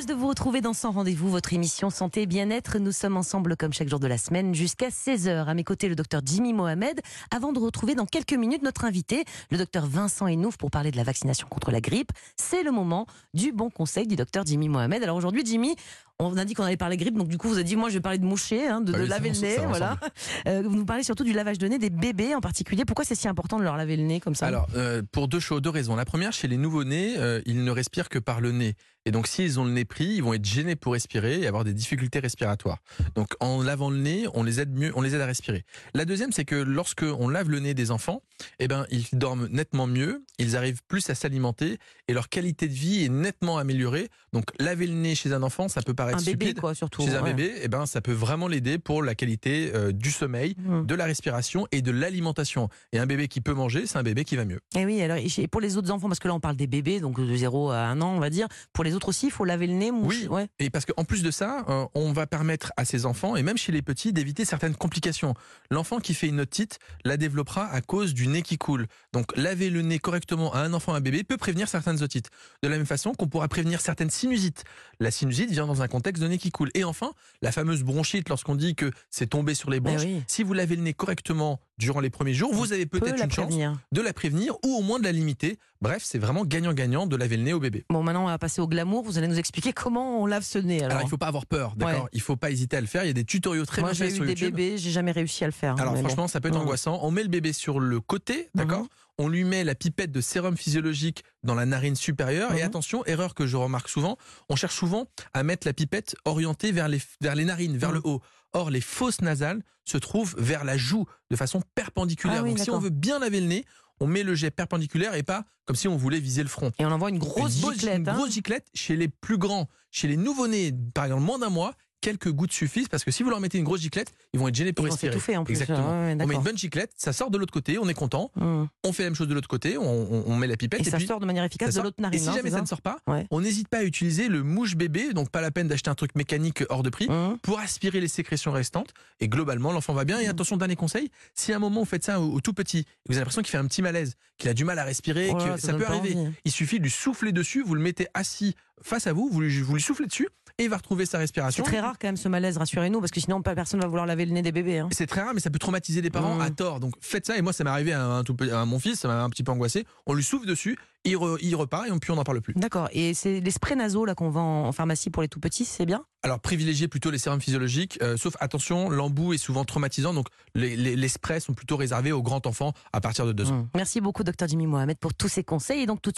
Heureuse de vous retrouver dans Sans Rendez-vous, votre émission Santé et Bien-être. Nous sommes ensemble comme chaque jour de la semaine jusqu'à 16h. À mes côtés, le docteur Jimmy Mohamed. Avant de retrouver dans quelques minutes notre invité, le docteur Vincent Enouf, pour parler de la vaccination contre la grippe. C'est le moment du bon conseil du docteur Jimmy Mohamed. Alors aujourd'hui, Jimmy, on a dit qu'on allait parler grippe, donc du coup vous avez dit moi je vais parler de moucher, de laver le nez, voilà. Vous nous parlez surtout du lavage de nez des bébés en particulier. Pourquoi c'est si important de leur laver le nez comme ça? Alors pour deux raisons. La première, chez les nouveau-nés, ils ne respirent que par le nez. Et donc s'ils ont le nez pris, ils vont être gênés pour respirer et avoir des difficultés respiratoires. Donc en lavant le nez, on les aide à respirer. La deuxième, c'est que lorsque on lave le nez des enfants, ils dorment nettement mieux, ils arrivent plus à s'alimenter et leur qualité de vie est nettement améliorée. Donc laver le nez chez un enfant, ça peut paraître stupide. Bébé, quoi, surtout. Chez un bébé, ça peut vraiment l'aider pour la qualité du sommeil, de la respiration et de l'alimentation. Et un bébé qui peut manger, c'est un bébé qui va mieux. Et oui, alors et pour les autres enfants, parce que là on parle des bébés, donc de 0 à 1 an on va dire, pour les autres aussi, il faut laver le nez, Oui, ouais. Et parce qu'en plus de ça, on va permettre à ces enfants, et même chez les petits, d'éviter certaines complications. L'enfant qui fait une otite la développera à cause du nez qui coule. Donc laver le nez correctement à un enfant, à un bébé, peut prévenir certaines otites. De la même façon qu'on pourra prévenir certaines sinusites. La sinusite vient dans un contexte de nez qui coule. Et enfin, la fameuse bronchite, lorsqu'on dit que c'est tombé sur les bronches, si vous lavez le nez correctement durant les premiers jours, vous avez peut-être une chance de la prévenir ou au moins de la limiter. Bref, c'est vraiment gagnant-gagnant de laver le nez au bébé. Bon, maintenant on va passer au glamour. Vous allez nous expliquer comment on lave ce nez. Alors il ne faut pas avoir peur, d'accord. Il ne faut pas hésiter à le faire. Il y a des tutoriaux très bien faits sur YouTube. Moi j'ai eu des bébés, j'ai jamais réussi à le faire. Alors franchement, ça peut être angoissant. On met le bébé sur le côté, d'accord. On lui met la pipette de sérum physiologique dans la narine supérieure. Et attention, erreur que je remarque souvent, on cherche souvent à mettre la pipette orientée vers les narines, vers le haut. Or, les fosses nasales se trouvent vers la joue, de façon perpendiculaire. Donc si on veut bien laver le nez, on met le jet perpendiculaire et pas comme si on voulait viser le front. Et on envoie une grosse giclette. Une grosse giclette chez les plus grands, chez les nouveau-nés, par exemple moins d'un mois. Quelques gouttes suffisent parce que si vous leur mettez une grosse giclette, ils vont être gênés pour respirer. S'étouffer en plus. Exactement. On met une bonne giclette, ça sort de l'autre côté, on est content. On fait la même chose de l'autre côté, on met la pipette et ça puis sort de manière efficace de l'autre narine. Et si jamais ça ne sort pas, on n'hésite pas à utiliser le mouche bébé, donc pas la peine d'acheter un truc mécanique hors de prix, pour aspirer les sécrétions restantes. Et globalement, l'enfant va bien. Et attention, dernier conseil, si à un moment vous faites ça au tout petit, vous avez l'impression qu'il fait un petit malaise, qu'il a du mal à respirer, ça peut arriver. Il suffit de lui souffler dessus, vous le mettez assis face à vous, vous lui soufflez dessus et il va retrouver sa respiration. C'est très rare quand même ce malaise, rassurez-nous, parce que sinon personne ne va vouloir laver le nez des bébés. C'est très rare, mais ça peut traumatiser les parents à tort. Donc faites ça, et moi ça m'est arrivé à mon fils, ça m'a un petit peu angoissé. On lui souffle dessus, il repart et puis on n'en parle plus. D'accord, et c'est les sprays nasaux là qu'on vend en pharmacie pour les tout petits, c'est bien? Alors privilégiez plutôt les sérums physiologiques, sauf attention, l'embout est souvent traumatisant, donc les sprays sont plutôt réservés aux grands enfants à partir de 2 ans. Merci beaucoup Dr Jimmy Mohamed pour tous ces conseils, et donc tout de suite